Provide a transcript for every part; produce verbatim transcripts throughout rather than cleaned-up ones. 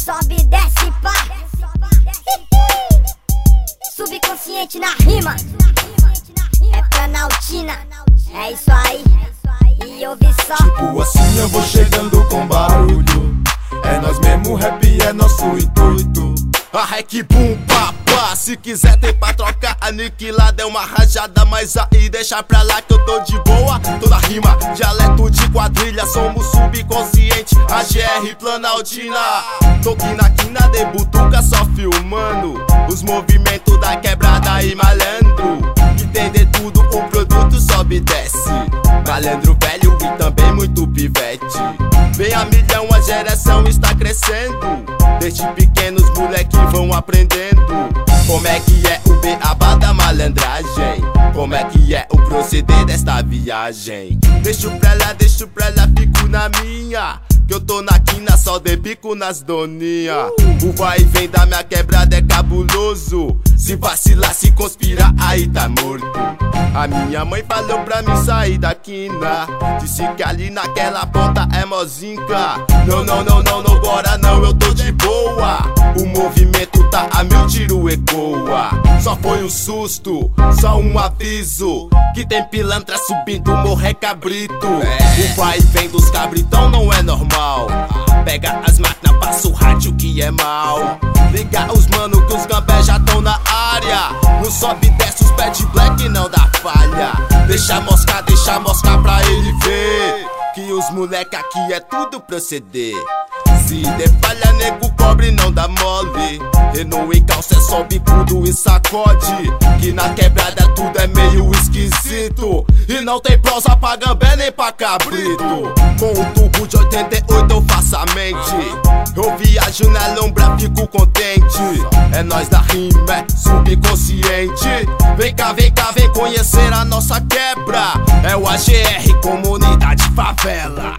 sobe, desce, pá. Subconsciente na rima, é Planaltina, é isso aí. E ouve só. Tipo assim eu vou chegando com barulho. É nós mesmo, rap é nosso intuito. Arreque bum, pá, pá. Se quiser tem pra trocar, aniquilar, deu uma rajada. Mas aí deixa pra lá que eu tô de boa. Toda rima, dialeto de quadrilha. Somos subconsciente, A G R Planaltina. Tô aqui na quina de butuca, só filmando os movimentos da quebrada e malandro. Entender tudo, o produto sobe e desce. Malandro velho e também muito pivete. Vem a milhão, a geração está crescendo. Desde pequenos moleque vão aprendendo como é que é o beabá da malandragem, como é que é o proceder desta viagem. Deixo pra lá, deixo pra lá, fico na minha. Que eu tô na quina, só de bico nas doninha. O vai e vem da minha quebrada é cabuloso. Se vacilar, se conspirar, aí tá morto. A minha mãe falou pra mim sair da quina. Disse que ali naquela ponta é mozinca. Não, não, não, não, não, bora não, eu tô de boa. O movimento tá a mil tiro ecoa. Só foi um susto, só um aviso que tem pilantra subindo, morrer cabrito. O vai e vem dos cabritão não é normal. Pega as máquinas, passa o rádio que é mal. Liga os mano que os gambé já tão na área. No sobe e desce os pé de black não dá falha. Deixa moscar, deixa moscar pra ele ver que os moleque aqui é tudo proceder. Se der falha, nego cobre não dá mole. Renault em calça é só bicudo e sacode. Que na quebrada tudo é meio esquisito. E não tem prosa pra gambé nem pra cabrito. Com o tubo de oitenta e oito eu faço a mente. Eu viajo na lombra, fico contente. É nós da rima, é subconsciente. Vem cá, vem cá, vem conhecer a nossa quebra. É o A G R, comunidade favela.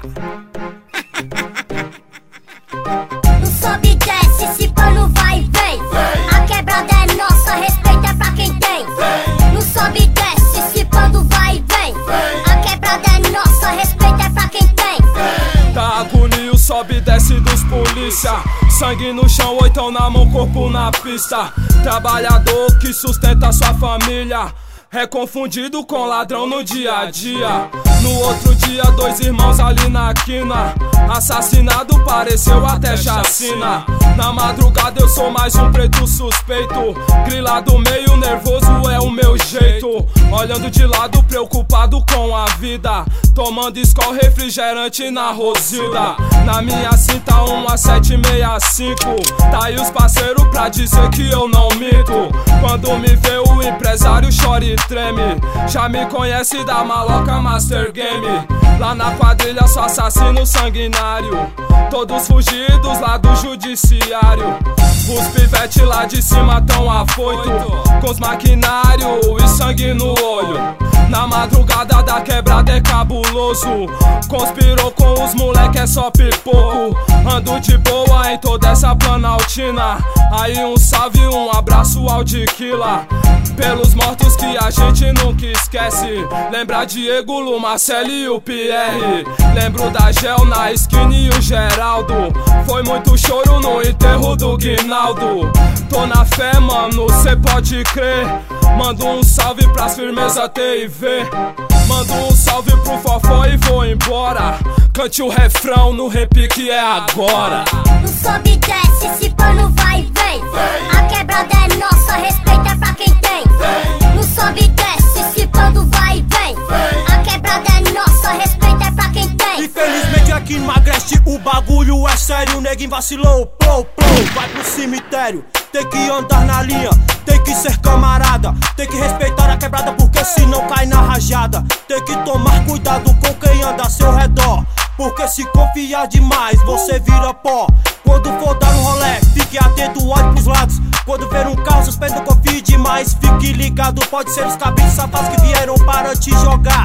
No sobe e desce, esse pano vai e vem. A quebrada é nossa, respeito é pra quem tem. No sobe e desce, esse pano vai e vem. A quebrada é nossa, respeito é pra quem tem. Tá agonia, sobe e desce dos polícia. Sangue no chão, ou então na mão, corpo na pista. Trabalhador que sustenta sua família. É confundido com ladrão no dia a dia. No outro dia, dois irmãos ali na quina. Assassinado, pareceu até chacina. Na madrugada eu sou mais um preto suspeito. Grilado meio nervoso é o meu jeito. Olhando de lado, preocupado com a vida. Tomando Skol refrigerante na Rosilda. Na minha cinta uma sete seis cinco. Tá aí os parceiros pra dizer que eu não minto. Quando me vê o empresário chora e treme. Já me conhece da maloca Master Game. Lá na quadrilha só assassino sanguinário. Todos fugidos lá do judiciário. Os pivete lá de cima tão afoito. Com os maquinário e sangue no olho. Na madrugada da quebrada é cabuloso. Conspirou com os moleque é só pipoco. Ando de boa em toda essa Planaltina. Aí um salve, um abraço ao Diquila. Pelos mortos que a gente nunca esquece. Lembra Diego, Lu, Marcelo e o Pierre. Lembro da Gel na esquina e o Geraldo. Foi muito choro no enterro do Guinaldo. Tô na fé, mano, cê pode crer. Mando um salve pras firmeza T I V. Mando um salve pro Fofó e vou embora. Cante o refrão no rap que é agora. No sobe e desce, esse pano vai e vem. A quebrada é nossa, respeito é pra quem tem. No sobe e desce, esse pano vai e vem. A quebrada é nossa, respeito é pra quem tem. Infelizmente aqui no Agreste o bagulho é sério. O neguinho vacilou, plou, plou, vai pro cemitério. Tem que andar na linha, tem que ser camarada. Tem que respeitar a quebrada porque senão cai na rajada. Tem que tomar cuidado com quem anda ao seu redor. Porque se confiar demais você vira pó. Quando for dar um rolê, fique atento, olhe pros lados. Quando ver um carro suspeito, confie demais. Fique ligado, pode ser os cabritos safados que vieram para te jogar.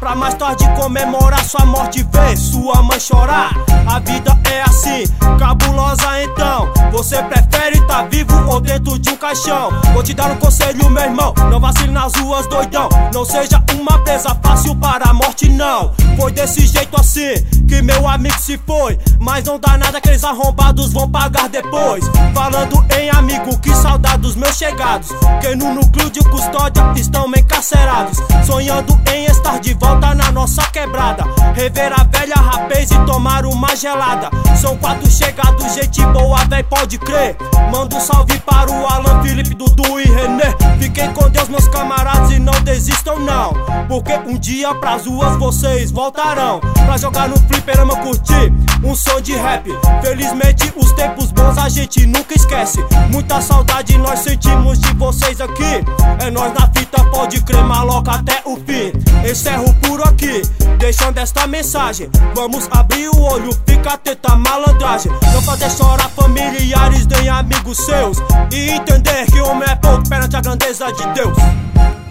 pra mais tarde comemorar sua morte e ver sua mãe chorar. A vida é assim, cabulosa então. Você prefere tá vivo ou dentro de um caixão? Vou te dar um conselho, meu irmão, não vacile nas ruas, doidão. Não seja uma presa fácil para a morte, não. Foi desse jeito assim que meu amigo se foi, mas não dá nada, aqueles arrombados vão pagar depois. Falando em amigo, que saudade dos meus chegados, que no núcleo de custódia estão encarcerados, sonhando em estar de volta na nossa quebrada, rever a velha rapaz e tomar uma gelada. São quatro chegados, gente boa, véi, pode crer. Manda um salve para o Alan, Felipe, Dudu e René. Fiquem com Deus, meus camaradas, e não desistam não, porque um dia pras ruas vocês voltarão pra jogar no fliperama, curtir um som de rap. Felizmente os tempos bons a gente nunca esquece. Muita saudade nós sentimos de vocês aqui. É nós na fita, pode crer, maloca até o fim. Encerro por aqui, deixando esta mensagem. Vamos abrir o olho, fica atento à malandragem. Não fazer chorar familiares nem amigos seus, e entender que o homem é pouco perante a grandeza de Deus.